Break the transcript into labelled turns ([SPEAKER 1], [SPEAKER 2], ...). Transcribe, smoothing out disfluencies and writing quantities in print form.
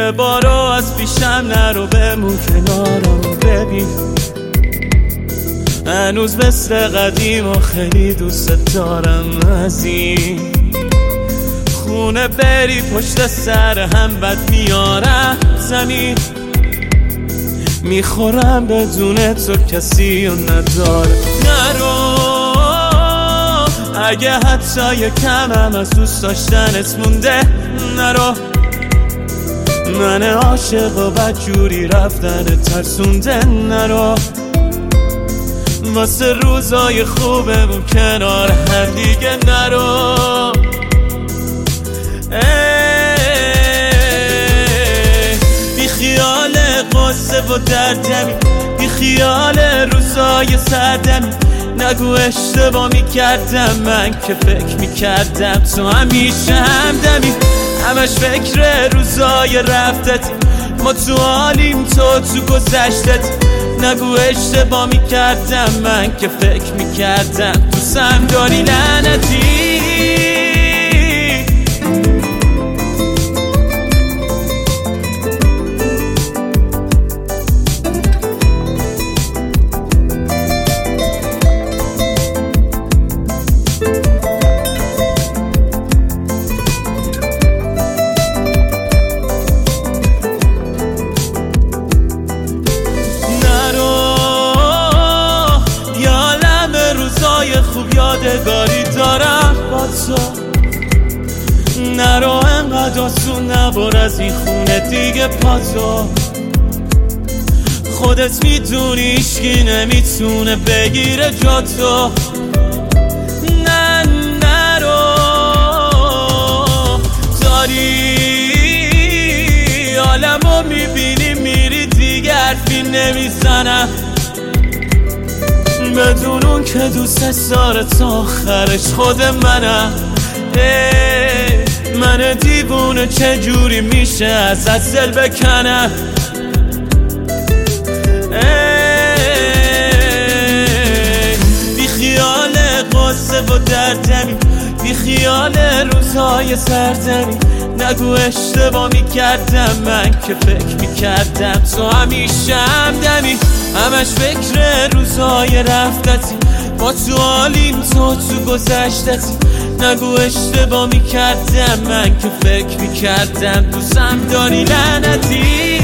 [SPEAKER 1] یه بارو از پیشم نرو، بمون کنارم ببین هنوز مثل قدیم و خیلی دوست دارم. از این خونه بری پشت سر هم بد میارم زمین، میخورم بدون تو کسی و نداره. نرو اگه حتی یکمم از دوست داشتنت مونده، نرو من عاشق و بدجوری رفتن ترسونده. نرو واسه روزای خوبمون کنار هم دیگه نرو. بی خیال قصه و دردمی، بی خیال روزای سردمی، نگو اشتباه میکردم من که فکر میکردم تو همیشه همدمی. همش فکر روزای رفتت، ما تو حالیم تو گذشتت. نگو اشتباه میکردم من که فکر میکردم تو سم داری لعنتی. خوب یادگاری دارم با تو، نرو انقدر آسون نبر از این خونه دیگه پاتو. خودت میدونی هیچکی نمیتونه بگیره جا تو. نه نرو داری عالمو میبینی میری دیگه حرفی نمیزنم، بدون اون که دوست داره تا آخرش خود منم. من دیوونه چجوری میشه از دل بکنم. بی خیال قصه و دردمی، بی خیال روزهای سردمی، نگو اشتباه میکردم من که فکر میکردم تو همیشه همدمی. همش فکر روزهای رفتتی، ما تو حالیم تو گذشتتی. نگو اشتباه میکردم من که فکر میکردم دوستم داری لعنتی.